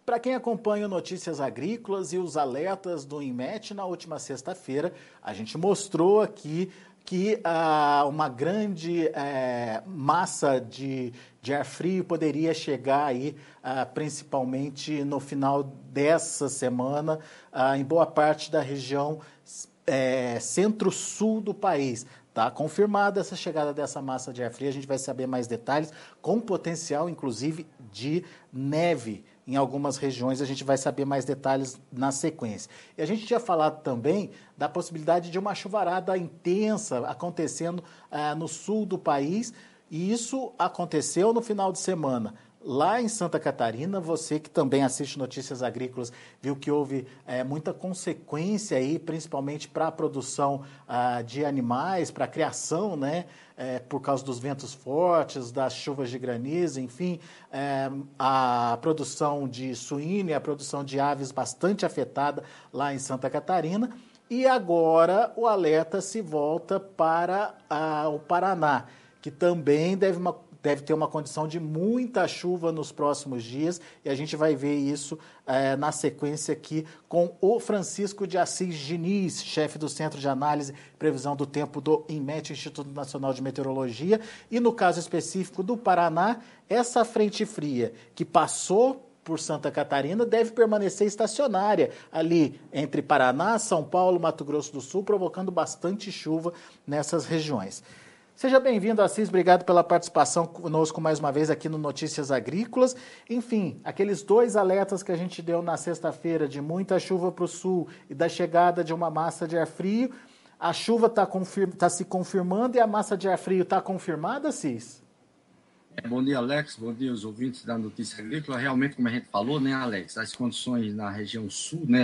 Para quem acompanha o Notícias Agrícolas e os alertas do INMET, na última sexta-feira, a gente mostrou aqui que uma grande massa de ar frio poderia chegar aí, principalmente no final dessa semana, em boa parte da região centro-sul do país. Tá confirmada essa chegada dessa massa de ar frio, a gente vai saber mais detalhes, com potencial, inclusive, de neve em algumas regiões, a gente vai saber mais detalhes na sequência. E a gente tinha falado também da possibilidade de uma chuvarada intensa acontecendo no sul do país, e isso aconteceu no final de semana. Lá em Santa Catarina, você que também assiste Notícias Agrícolas, viu que houve muita consequência aí, principalmente para a produção de animais, para a criação, né? Por causa dos ventos fortes, das chuvas de granizo, enfim, a produção de suíno e a produção de aves bastante afetada lá em Santa Catarina. E agora o alerta se volta para o Paraná, que também deve ter uma condição de muita chuva nos próximos dias, e a gente vai ver isso na sequência aqui com o Francisco de Assis Diniz, chefe do Centro de Análise e Previsão do Tempo do INMET, Instituto Nacional de Meteorologia, e no caso específico do Paraná, essa frente fria que passou por Santa Catarina deve permanecer estacionária ali entre Paraná, São Paulo, Mato Grosso do Sul, provocando bastante chuva nessas regiões. Seja bem-vindo, Assis, obrigado pela participação conosco mais uma vez aqui no Notícias Agrícolas. Enfim, aqueles dois alertas que a gente deu na sexta-feira de muita chuva para o sul e da chegada de uma massa de ar frio, a chuva está se confirmando e a massa de ar frio está confirmada, Assis? Bom dia, Alex. Bom dia aos ouvintes da Notícia Agrícola. Realmente, como a gente falou, né, Alex, as condições na região sul, né,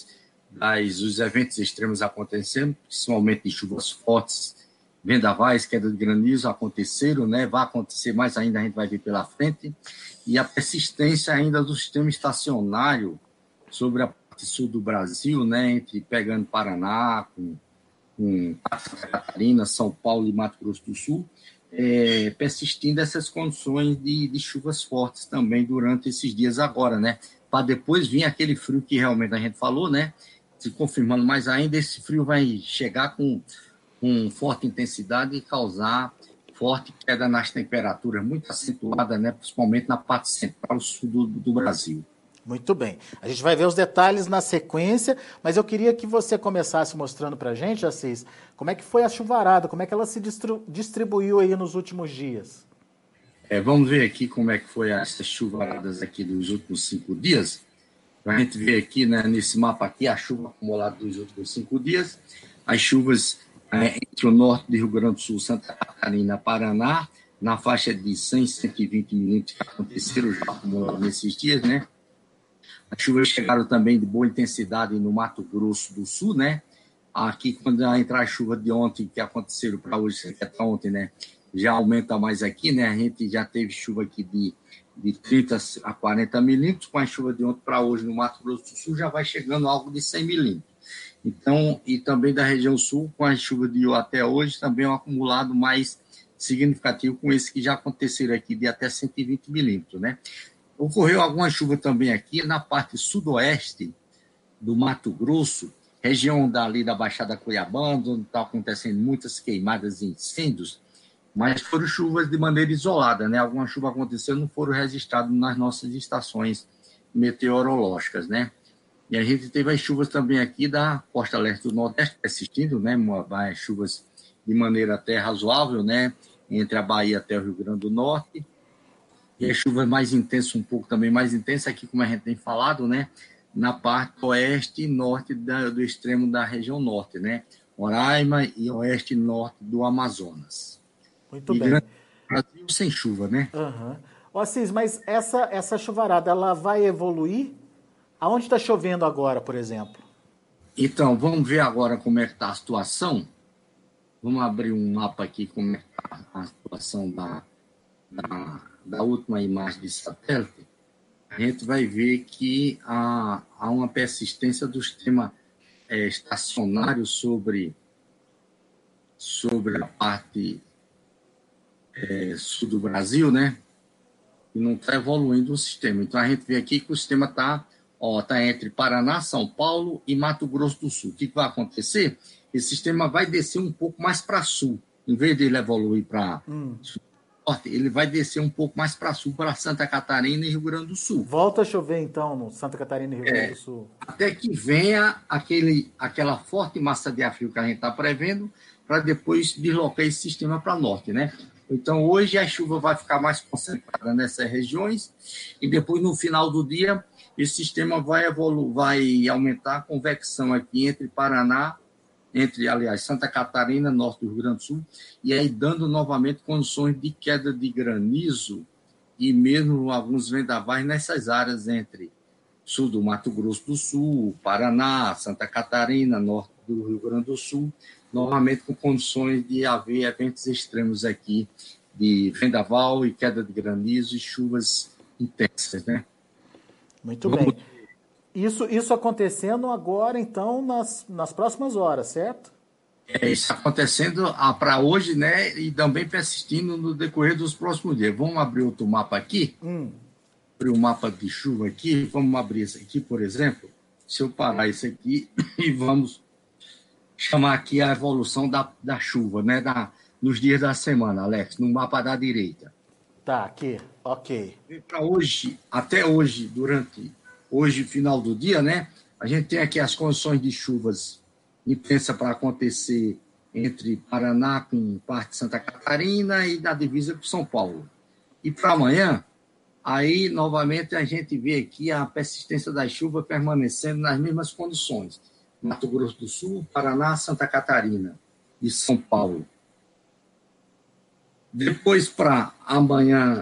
os eventos extremos acontecendo, principalmente de chuvas fortes, vendavais, queda de granizo aconteceram, né? Vai acontecer mais ainda, a gente vai ver pela frente. E a persistência ainda do sistema estacionário sobre a parte sul do Brasil, né? Pegando Paraná, com Santa Catarina, São Paulo e Mato Grosso do Sul, persistindo essas condições de chuvas fortes também durante esses dias agora, né? Para depois vir aquele frio que realmente a gente falou, né? Se confirmando mais ainda, esse frio vai chegar com forte intensidade e causar forte queda nas temperaturas, muito acentuada, né, principalmente na parte central e sul do Brasil. Muito bem. A gente vai ver os detalhes na sequência, mas eu queria que você começasse mostrando para a gente, Assis, como é que foi a chuvarada, como é que ela se distribuiu aí nos últimos dias. Vamos ver aqui como é que foi essas chuvaradas aqui dos últimos 5 dias. A gente vê aqui, né, nesse mapa aqui, a chuva acumulada dos últimos 5 dias, as chuvas entre o norte do Rio Grande do Sul, Santa Catarina, Paraná, na faixa de 100, 120 milímetros que aconteceram já nesses dias, né? As chuvas chegaram também de boa intensidade no Mato Grosso do Sul, né? Aqui, quando entrar a chuva de ontem, que aconteceram para hoje, até ontem, né? Já aumenta mais aqui, né? A gente já teve chuva aqui de 30 a 40 milímetros, com a chuva de ontem para hoje no Mato Grosso do Sul já vai chegando algo de 100 milímetros. Então, e também da região sul, com a chuva de até hoje, também é um acumulado mais significativo com esse que já aconteceram aqui, de até 120 milímetros, né? Ocorreu alguma chuva também aqui na parte sudoeste do Mato Grosso, região dali da Baixada Cuiabana, onde está acontecendo muitas queimadas e incêndios, mas foram chuvas de maneira isolada, né? Alguma chuva aconteceu, não foram registradas nas nossas estações meteorológicas, né? E a gente teve as chuvas também aqui da costa leste do Nordeste persistindo, né? Chuvas de maneira até razoável, né? Entre a Bahia até o Rio Grande do Norte. E as chuvas mais intensas, um pouco também mais intensas aqui, como a gente tem falado, né? Na parte oeste e norte do extremo da região norte, né? Roraima e oeste e norte do Amazonas. Muito E bem. grande Brasil sem chuva, né? Uhum. Ô, Assis, mas essa chuvarada, ela vai evoluir? Aonde está chovendo agora, por exemplo? Então, vamos ver agora como é que está a situação. Vamos abrir um mapa aqui, como é que está a situação da última imagem de satélite. A gente vai ver que há uma persistência do sistema estacionário sobre a parte sul do Brasil, né? e não está evoluindo o sistema. Então, a gente vê aqui que o sistema está entre Paraná, São Paulo e Mato Grosso do Sul. O que vai acontecer? Esse sistema vai descer um pouco mais para sul. Em vez de ele evoluir para norte, ele vai descer um pouco mais para sul, para Santa Catarina e Rio Grande do Sul. Volta a chover, então, no Santa Catarina e Rio Grande do Sul. Até que venha aquela forte massa de ar frio que a gente está prevendo, para depois deslocar esse sistema para norte, né? Então, hoje a chuva vai ficar mais concentrada nessas regiões e depois, no final do dia, esse sistema vai aumentar a convecção aqui entre Paraná, aliás, Santa Catarina, norte do Rio Grande do Sul, e aí dando novamente condições de queda de granizo e mesmo alguns vendavais nessas áreas entre sul do Mato Grosso do Sul, Paraná, Santa Catarina, norte do Rio Grande do Sul, novamente com condições de haver eventos extremos aqui de vendaval e queda de granizo e chuvas intensas, né? Muito bem. Isso acontecendo agora, então, nas próximas horas, certo? Isso acontecendo para hoje, né? E também persistindo no decorrer dos próximos dias. Vamos abrir outro mapa aqui? Abrir o mapa de chuva aqui. Vamos abrir esse aqui, por exemplo. Se eu parar isso aqui e vamos chamar aqui a evolução da chuva, né? Nos dias da semana, Alex, no mapa da direita. Tá, aqui. Ok. Para hoje, até hoje, durante hoje, final do dia, né? A gente tem aqui as condições de chuvas intensas para acontecer entre Paraná com parte de Santa Catarina e da divisa com São Paulo. E para amanhã, aí novamente a gente vê aqui a persistência da chuva permanecendo nas mesmas condições. Mato Grosso do Sul, Paraná, Santa Catarina e São Paulo. Depois, para amanhã,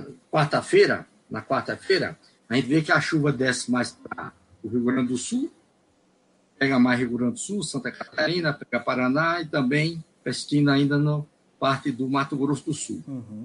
na quarta-feira, a gente vê que a chuva desce mais para o Rio Grande do Sul, pega mais Rio Grande do Sul, Santa Catarina, pega Paraná e também persistindo ainda na parte do Mato Grosso do Sul.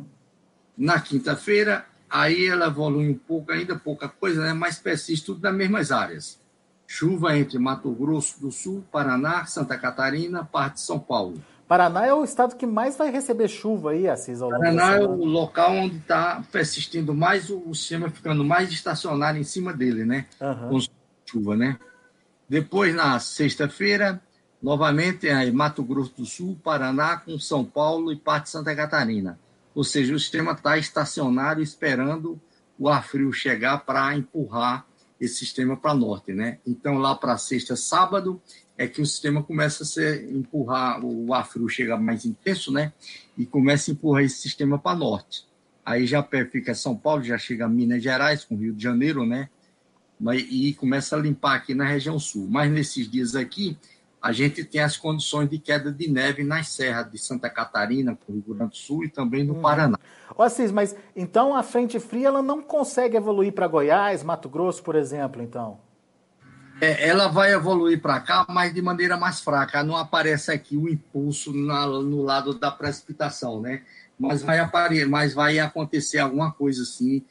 Na quinta-feira, aí ela evolui um pouco, ainda pouca coisa, né? Mas persiste tudo nas mesmas áreas. Chuva entre Mato Grosso do Sul, Paraná, Santa Catarina, parte de São Paulo. Paraná é o estado que mais vai receber chuva aí, Assis, ao longo da semana. Paraná é o local onde está persistindo mais, o sistema ficando mais estacionário em cima dele, né? Com chuva, né? Depois, na sexta-feira, novamente, aí Mato Grosso do Sul, Paraná, com São Paulo e parte de Santa Catarina. Ou seja, o sistema está estacionário esperando o ar frio chegar para empurrar esse sistema para norte, né? Então, lá para sexta, sábado, é que o sistema começa a empurrar, o ar frio chega mais intenso, né? E começa a empurrar esse sistema para norte. Aí já fica São Paulo, já chega a Minas Gerais, com Rio de Janeiro, né? E começa a limpar aqui na região sul. Mas nesses dias aqui, a gente tem as condições de queda de neve nas serras de Santa Catarina, com o Rio Grande do Sul e também no Paraná. Ó, Assis, mas então a frente fria ela não consegue evoluir para Goiás, Mato Grosso, por exemplo, então? Ela vai evoluir para cá, mas de maneira mais fraca. Não aparece aqui o impulso no lado da precipitação, né? Mas vai acontecer alguma coisa assim,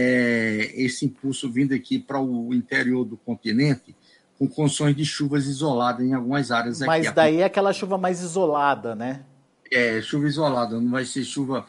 esse impulso vindo aqui para o interior do continente, com condições de chuvas isoladas em algumas áreas aqui. Mas daí é aquela chuva mais isolada, né? Chuva isolada, não vai ser chuva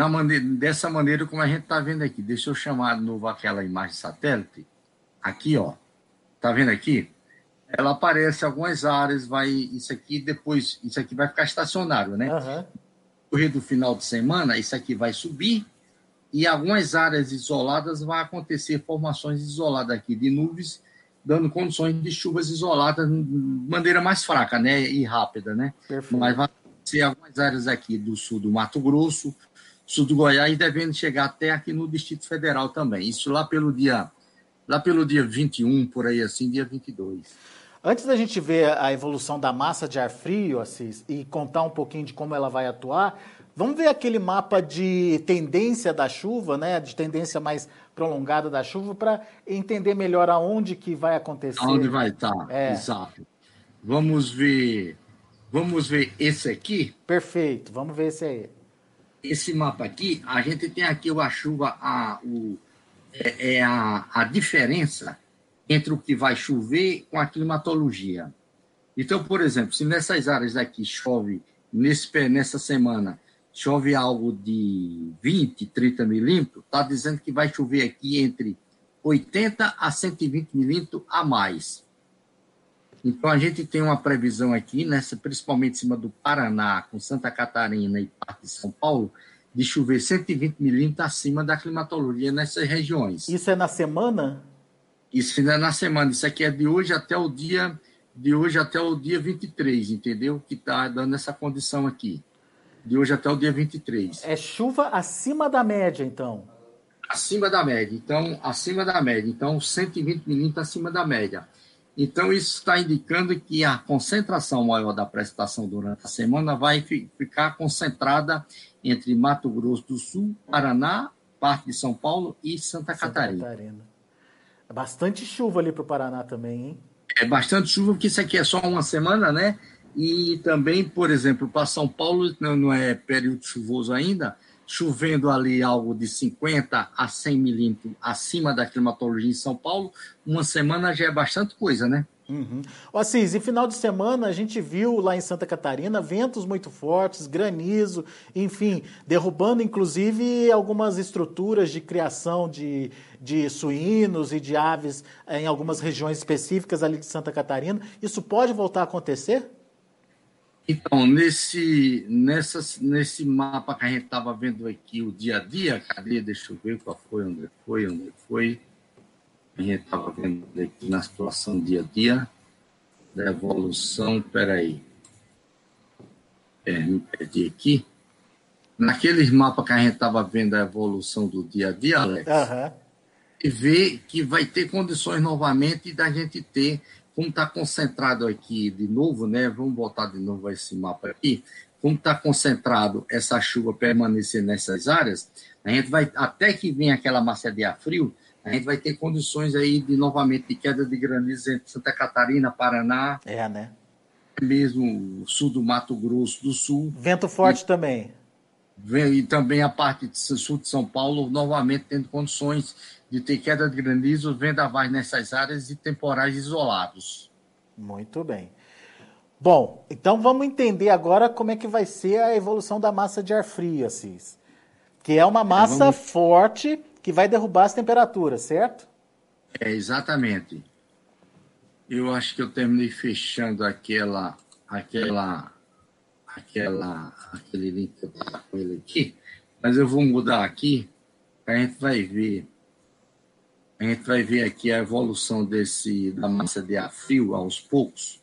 dessa maneira como a gente está vendo aqui. Deixa eu chamar de novo aquela imagem satélite. Aqui, ó. Tá vendo aqui? Ela aparece em algumas áreas, isso aqui vai ficar estacionário, né? No correr do final de semana, isso aqui vai subir e algumas áreas isoladas vai acontecer formações isoladas aqui de nuvens, dando condições de chuvas isoladas de maneira mais fraca, né? E rápida, né? Perfeito. Mas vai acontecer algumas áreas aqui do sul do Mato Grosso, sul do Goiás, devendo chegar até aqui no Distrito Federal também. Isso lá pelo dia 21, por aí assim, dia 22. Antes da gente ver a evolução da massa de ar frio, Assis, e contar um pouquinho de como ela vai atuar, vamos ver aquele mapa de tendência da chuva, né? De tendência mais prolongada da chuva, para entender melhor aonde que vai acontecer. Aonde vai estar, exato. Vamos ver esse aqui. Perfeito, vamos ver esse aí. Esse mapa aqui, a gente tem aqui a chuva, a diferença entre o que vai chover com a climatologia. Então, por exemplo, se nessas áreas aqui chove, nessa semana, chove algo de 20, 30 milímetros, está dizendo que vai chover aqui entre 80 a 120 milímetros a mais. Então, a gente tem uma previsão aqui, principalmente em cima do Paraná, com Santa Catarina e parte de São Paulo, de chover 120 milímetros acima da climatologia nessas regiões. Isso é na semana? Isso ainda é na semana. Isso aqui é de hoje até o dia 23, entendeu? Que está dando essa condição aqui. De hoje até o dia 23. É chuva acima da média, então? Acima da média. Então, acima da média. Então, 120 milímetros acima da média. Então, isso está indicando que a concentração maior da precipitação durante a semana vai ficar concentrada entre Mato Grosso do Sul, Paraná, parte de São Paulo e Santa Catarina. É bastante chuva ali para o Paraná também, hein? É bastante chuva, porque isso aqui é só uma semana, né? E também, por exemplo, para São Paulo, não é período chuvoso ainda, chovendo ali algo de 50 a 100 milímetros acima da climatologia em São Paulo, uma semana já é bastante coisa, né? Uhum. Assis, e final de semana a gente viu lá em Santa Catarina ventos muito fortes, granizo, enfim, derrubando inclusive algumas estruturas de criação de suínos e de aves em algumas regiões específicas ali de Santa Catarina. Isso pode voltar a acontecer? Então, nesse mapa que a gente estava vendo aqui, o dia a dia, cadê? Deixa eu ver qual foi, onde foi. A gente estava vendo aqui na situação dia a dia da evolução. Peraí. Me perdi aqui. Naqueles mapas que a gente estava vendo a evolução do dia a dia, Alex, e ver que vai ter condições novamente da gente ter, como está concentrado aqui de novo, né? Vamos voltar de novo a esse mapa aqui. Como está concentrado essa chuva permanecer nessas áreas, a gente vai, até que venha aquela massa de ar frio, a gente vai ter condições aí novamente de queda de granizo entre Santa Catarina, Paraná, né? Mesmo o sul do Mato Grosso do Sul. Vento forte também. E também a parte sul de São Paulo, novamente tendo condições de ter queda de granizo, vendavais nessas áreas e temporais isolados. Muito bem. Bom, então vamos entender agora como é que vai ser a evolução da massa de ar frio, Assis. Que é uma massa forte que vai derrubar as temperaturas, certo? Exatamente. Eu acho que eu terminei fechando aquele link que eu estava com ele aqui, mas eu vou mudar aqui, a gente vai ver aqui a evolução da massa de ar frio aos poucos.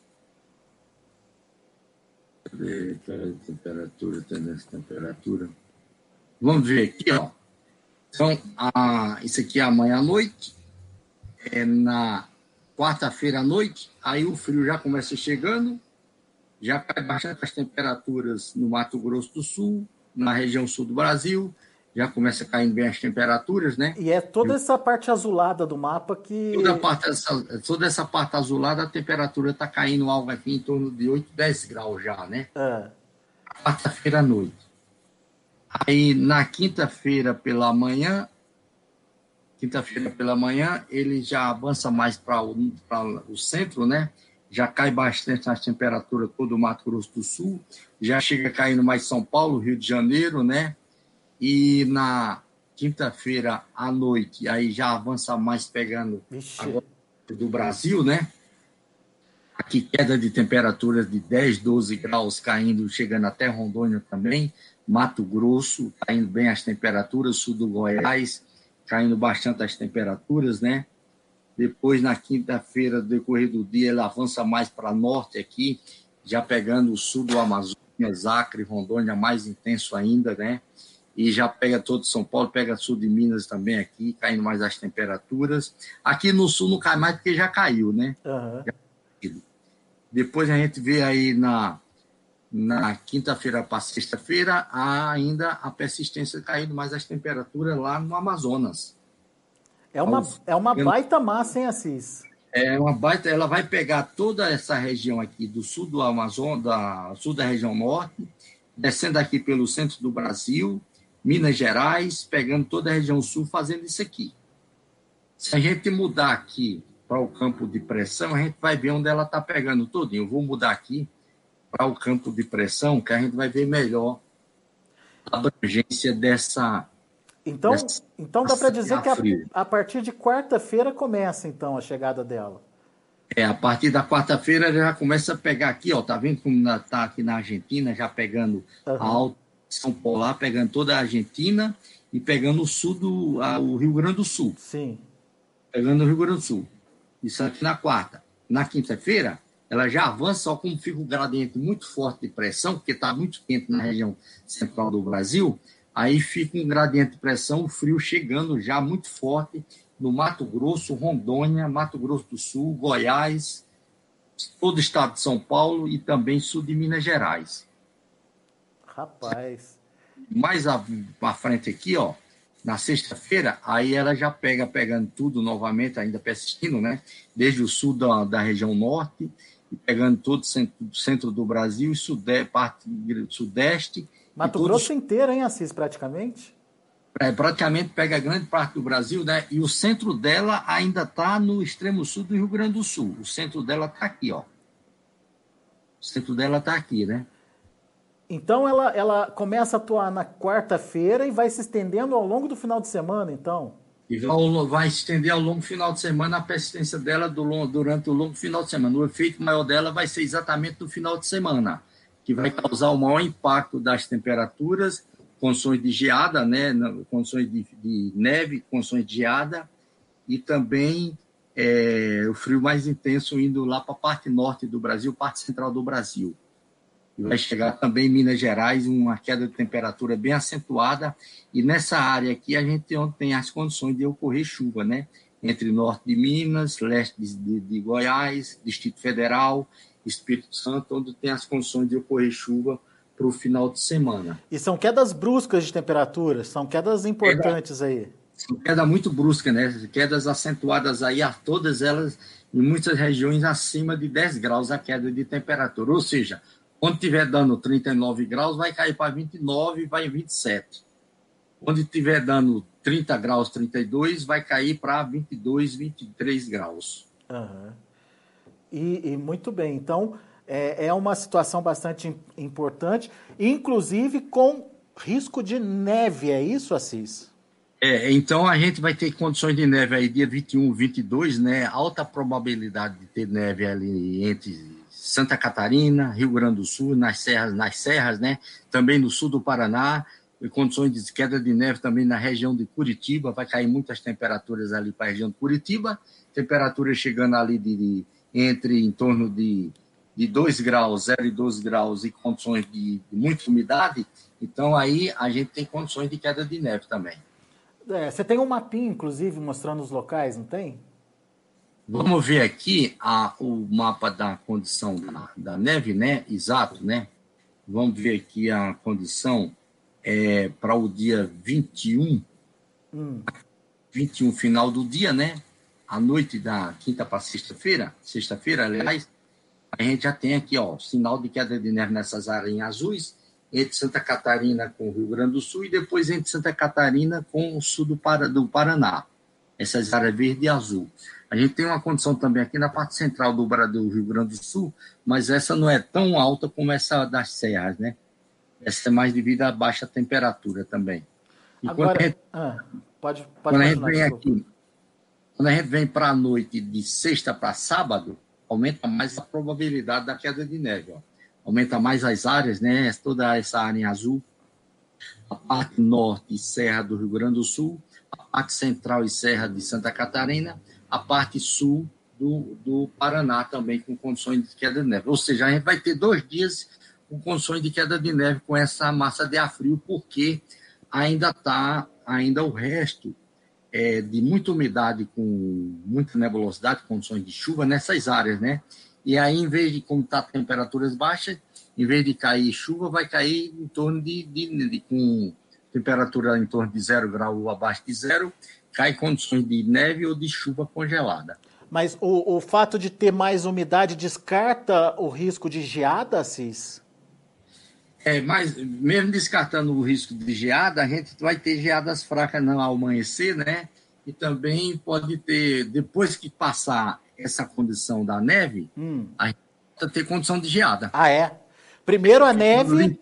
Temperatura. Vamos ver aqui, ó. Então, isso aqui é amanhã à noite, na quarta-feira à noite, aí o frio já começa chegando, já cai bastante as temperaturas no Mato Grosso do Sul, na região sul do Brasil, já começa caindo bem as temperaturas, né? E é toda essa parte azulada do mapa que... Toda essa parte azulada, a temperatura está caindo algo aqui em torno de 8, 10 graus já, né? Quarta-feira à noite. Aí, na quinta-feira pela manhã, ele já avança mais para o centro, né? Já cai bastante as temperaturas todo o Mato Grosso do Sul, já chega caindo mais São Paulo, Rio de Janeiro, né? E na quinta-feira à noite, aí já avança mais pegando agora do Brasil, né? Aqui queda de temperaturas de 10, 12 graus caindo, chegando até Rondônia também, Mato Grosso, caindo bem as temperaturas, sul do Goiás, caindo bastante as temperaturas, né? Depois, na quinta-feira, no decorrer do dia, ele avança mais para norte aqui, já pegando o sul do Amazonas, Acre, Rondônia, mais intenso ainda, né? E já pega todo São Paulo, pega sul de Minas também aqui, caindo mais as temperaturas. Aqui no sul não cai mais porque já caiu, né? Depois a gente vê aí na quinta-feira para sexta-feira, há ainda a persistência caindo mais as temperaturas lá no Amazonas. É uma baita massa, hein, Assis? É uma baita, ela vai pegar toda essa região aqui do sul do Amazonas, sul da região norte, descendo aqui pelo centro do Brasil, Minas Gerais, pegando toda a região sul, fazendo isso aqui. Se a gente mudar aqui para o campo de pressão, a gente vai ver onde ela está pegando todinho. Eu vou mudar aqui para o campo de pressão, que a gente vai ver melhor. abrangência dessa. Então dá para dizer que frio. a partir de quarta-feira começa, então, a chegada dela. A partir da quarta-feira já começa a pegar aqui, ó, tá vendo como tá aqui na Argentina, já pegando a alta São Polar, pegando toda a Argentina e pegando o sul o Rio Grande do Sul. Sim. Pegando o Rio Grande do Sul. Isso aqui na quarta. Na quinta-feira, ela já avança, só como fica um gradiente muito forte de pressão, porque está muito quente na região central do Brasil, aí fica um gradiente de pressão, o frio chegando já muito forte no Mato Grosso, Rondônia, Mato Grosso do Sul, Goiás, todo o estado de São Paulo e também sul de Minas Gerais. Rapaz. Mais à frente aqui, ó, na sexta-feira, aí ela já pegando tudo novamente, ainda persistindo, né? Desde o sul da região norte, e pegando todo o centro do Brasil e parte do sudeste. Mato Grosso inteiro, hein, Assis, praticamente? Praticamente pega grande parte do Brasil, né? E o centro dela ainda está no extremo sul do Rio Grande do Sul. O centro dela está aqui, ó. O centro dela está aqui, né? Então ela começa a atuar na quarta-feira e vai se estendendo ao longo do final de semana, então? E vai se estender ao longo do final de semana a persistência dela durante o longo final de semana. O efeito maior dela vai ser exatamente no final de semana, que vai causar o maior impacto das temperaturas, condições de geada, né, condições de neve, condições de geada, e também o frio mais intenso indo lá para a parte norte do Brasil, parte central do Brasil. E vai chegar também em Minas Gerais, uma queda de temperatura bem acentuada, e nessa área aqui a gente tem as condições de ocorrer chuva, né? Entre norte de Minas, leste de Goiás, Distrito Federal, Espírito Santo, onde tem as condições de ocorrer chuva para o final de semana. E são quedas bruscas de temperatura, são quedas importantes aí. São quedas muito bruscas, né? Quedas acentuadas aí, todas elas, em muitas regiões, acima de 10 graus a queda de temperatura. Ou seja, quando estiver dando 39 graus, vai cair para 29 e vai em 27. Quando estiver dando 30 graus, 32, vai cair para 22, 23 graus. Uhum. E muito bem, então é uma situação bastante importante, inclusive com risco de neve, é isso, Assis? Então a gente vai ter condições de neve aí dia 21, 22, né? Alta probabilidade de ter neve ali entre Santa Catarina, Rio Grande do Sul, nas serras, né? Também no sul do Paraná, e condições de queda de neve também na região de Curitiba, vai cair muitas temperaturas ali para a região de Curitiba, temperaturas chegando ali em torno de 2 graus, 0 e 12 graus e condições de muita umidade, então aí a gente tem condições de queda de neve também. Você tem um mapinha, inclusive, mostrando os locais, não tem? Vamos ver aqui o mapa da condição da neve, né? Exato, né? Vamos ver aqui a condição para o dia 21, 21, final do dia, né? À noite da quinta para sexta-feira, aliás, a gente já tem aqui, ó, sinal de queda de neve nessas áreas azuis, entre Santa Catarina com o Rio Grande do Sul e depois entre Santa Catarina com o sul do Paraná. Essas áreas verde e azul. A gente tem uma condição também aqui na parte central do Rio Grande do Sul, mas essa não é tão alta como essa das serras, né? Essa é mais devido à baixa temperatura também. E agora, quando a gente vem para a noite de sexta para sábado, aumenta mais a probabilidade da queda de neve, ó. Aumenta mais as áreas, né? Toda essa área em azul, a parte norte e serra do Rio Grande do Sul, a parte central e serra de Santa Catarina, a parte sul do Paraná também com condições de queda de neve. Ou seja, a gente vai ter 2 dias com condições de queda de neve com essa massa de ar frio, porque ainda o resto de muita umidade com muita nebulosidade, condições de chuva nessas áreas, né? E aí, em vez de, como está temperaturas baixas, em vez de cair chuva, vai cair em torno com temperatura em torno de 0 grau ou abaixo de zero, cai condições de neve ou de chuva congelada. Mas o fato de ter mais umidade descarta o risco de geada, Assis? Mas mesmo descartando o risco de geada, a gente vai ter geadas fracas ao amanhecer, né? E também pode ter, depois que passar essa condição da neve, a gente vai ter condição de geada. Ah, é? Primeiro a neve,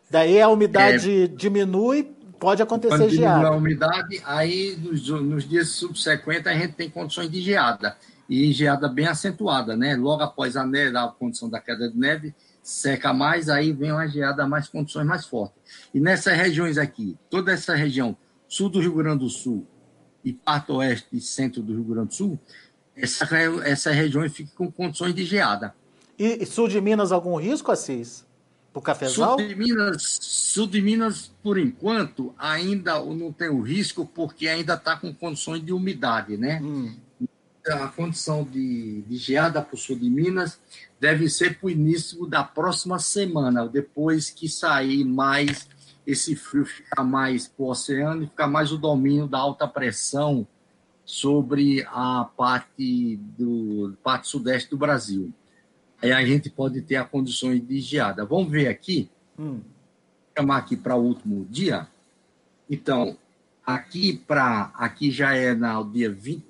Daí a umidade diminui, pode acontecer Quando diminui a geada. umidade, aí nos dias subsequentes a gente tem condições de geada, e geada bem acentuada, né? Logo após a condição da queda de neve, seca mais, aí vem uma geada mais condições mais fortes. E nessas regiões aqui, toda essa região, sul do Rio Grande do Sul e parte oeste e centro do Rio Grande do Sul, essas regiões ficam com condições de geada. E sul de Minas, algum risco, Assis? Pro cafezal? Sul de Minas, por enquanto, ainda não tem o risco, porque ainda está com condições de umidade, né? A condição de geada para o sul de Minas deve ser para o início da próxima semana, depois que sair mais esse frio, ficar mais para o oceano e ficar mais o domínio da alta pressão sobre a parte sudeste do Brasil. Aí a gente pode ter as condições de geada. Vamos ver aqui, chamar aqui para o último dia. Então, aqui já é no dia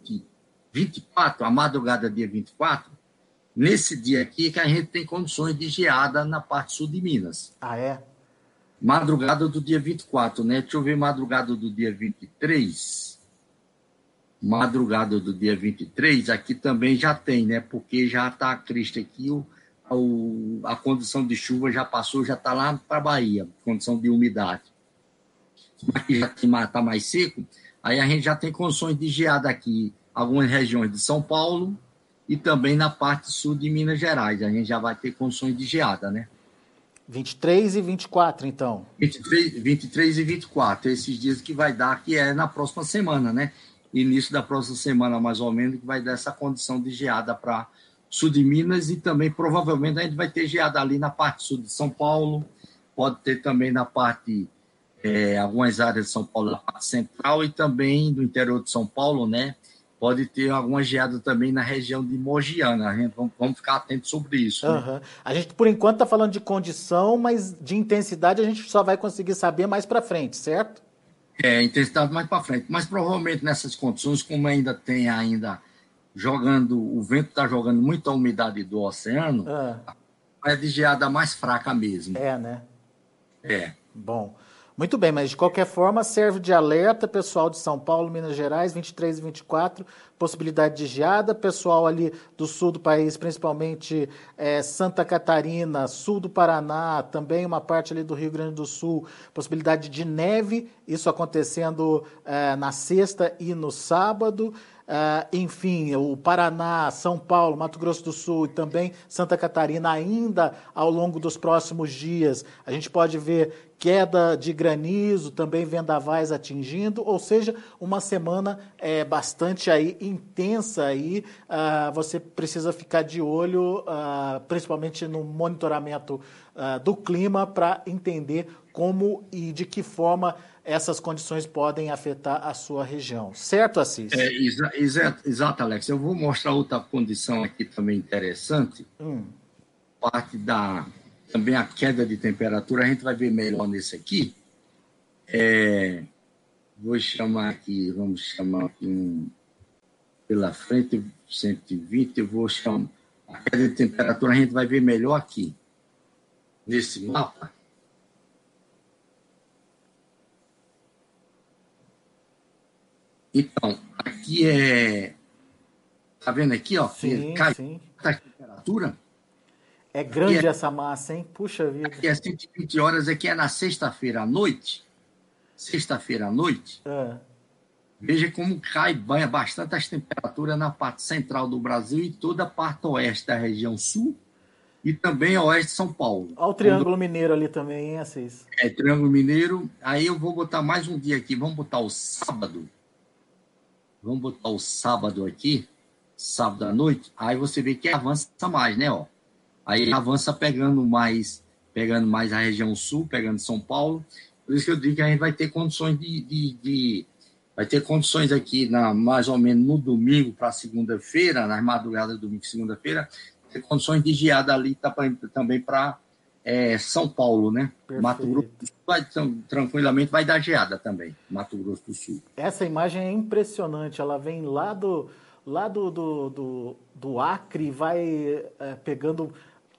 24, a madrugada dia 24, nesse dia aqui que a gente tem condições de geada na parte sul de Minas. Ah, é? Madrugada do dia 24, né? Deixa eu ver madrugada do dia 23. Madrugada do dia 23, aqui também já tem, né? Porque já está a crista aqui, a condição de chuva já passou, já está lá para a Bahia, condição de umidade. Aqui já está mais seco, aí a gente já tem condições de geada aqui, algumas regiões de São Paulo e também na parte sul de Minas Gerais. A gente já vai ter condições de geada, né? 23 e 24, então. 23 e 24, esses dias que vai dar, que é na próxima semana, né? Início da próxima semana, mais ou menos, que vai dar essa condição de geada para sul de Minas e também, provavelmente, a gente vai ter geada ali na parte sul de São Paulo, pode ter também na parte, algumas áreas de São Paulo, na parte central e também do interior de São Paulo, né? Pode ter alguma geada também na região de Mogiana. A gente vamos ficar atentos sobre isso. Né? A gente, por enquanto, está falando de condição, mas de intensidade a gente só vai conseguir saber mais para frente, certo? Intensidade mais para frente. Mas provavelmente nessas condições, como ainda tem jogando, o vento está jogando muita umidade do oceano, é de geada mais fraca mesmo. É, né? É. Bom. Muito bem, mas de qualquer forma serve de alerta, pessoal de São Paulo, Minas Gerais, 23 e 24, possibilidade de geada, pessoal ali do sul do país, principalmente Santa Catarina, sul do Paraná, também uma parte ali do Rio Grande do Sul, possibilidade de neve, isso acontecendo na sexta e no sábado. Enfim, o Paraná, São Paulo, Mato Grosso do Sul e também Santa Catarina, ainda ao longo dos próximos dias, a gente pode ver queda de granizo, também vendavais atingindo, ou seja, uma semana bastante aí intensa aí, você precisa ficar de olho, principalmente no monitoramento do clima, para entender como e de que forma essas condições podem afetar a sua região. Certo, Assis? Exato, Alex. Eu vou mostrar outra condição aqui também interessante. Parte também a queda de temperatura, a gente vai ver melhor nesse aqui. Vamos chamar aqui pela frente, 120, eu vou chamar a queda de temperatura, a gente vai ver melhor aqui, nesse mapa. Então, aqui tá vendo aqui, ó? Sim, cai sim. a temperatura. É grande essa massa, hein? Puxa vida. Aqui é 120 horas, aqui é na sexta-feira à noite. Veja como banha bastante as temperaturas na parte central do Brasil e toda a parte oeste da região sul e também oeste de São Paulo. Olha o Triângulo Mineiro ali também, hein, Assis? Triângulo Mineiro. Aí eu vou botar mais um dia aqui, vamos botar o sábado. Vamos botar o sábado aqui, sábado à noite, aí você vê que avança mais, né? Ó. Aí avança pegando mais a região sul, pegando São Paulo. Por isso que eu digo que a gente vai ter condições vai ter condições aqui, mais ou menos no domingo para segunda-feira, nas madrugadas do domingo e segunda-feira, ter condições de geada ali também para São Paulo, né? Perfeito. Mato Grosso do Sul tranquilamente vai dar geada também, Mato Grosso do Sul. Essa imagem é impressionante, ela vem lá do Acre, vai pegando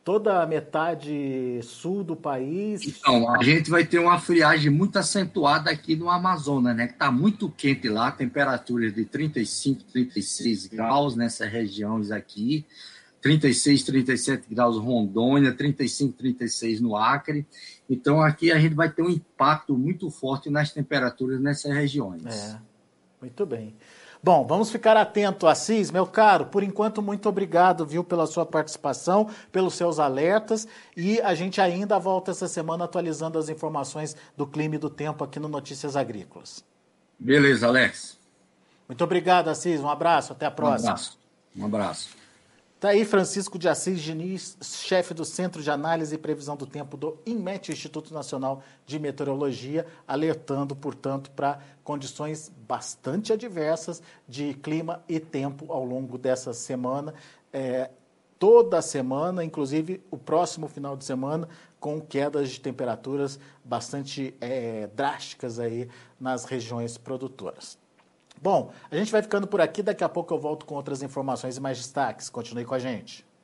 toda a metade sul do país. Então, a gente vai ter uma friagem muito acentuada aqui no Amazonas, né? Que está muito quente lá, temperaturas de 35, 36 graus nessas regiões aqui, 36, 37 graus Rondônia, 35, 36 no Acre. Então, aqui a gente vai ter um impacto muito forte nas temperaturas nessas regiões. Muito bem. Bom, vamos ficar atento, Assis, meu caro. Por enquanto, muito obrigado, viu, pela sua participação, pelos seus alertas, e a gente ainda volta essa semana atualizando as informações do clima e do tempo aqui no Notícias Agrícolas. Beleza, Alex. Muito obrigado, Assis. Um abraço, até a próxima. Um abraço. Está aí Francisco de Assis Diniz, chefe do Centro de Análise e Previsão do Tempo do INMET, Instituto Nacional de Meteorologia, alertando, portanto, para condições bastante adversas de clima e tempo ao longo dessa semana. Toda semana, inclusive o próximo final de semana, com quedas de temperaturas bastante drásticas aí nas regiões produtoras. Bom, a gente vai ficando por aqui, daqui a pouco eu volto com outras informações e mais destaques. Continue com a gente.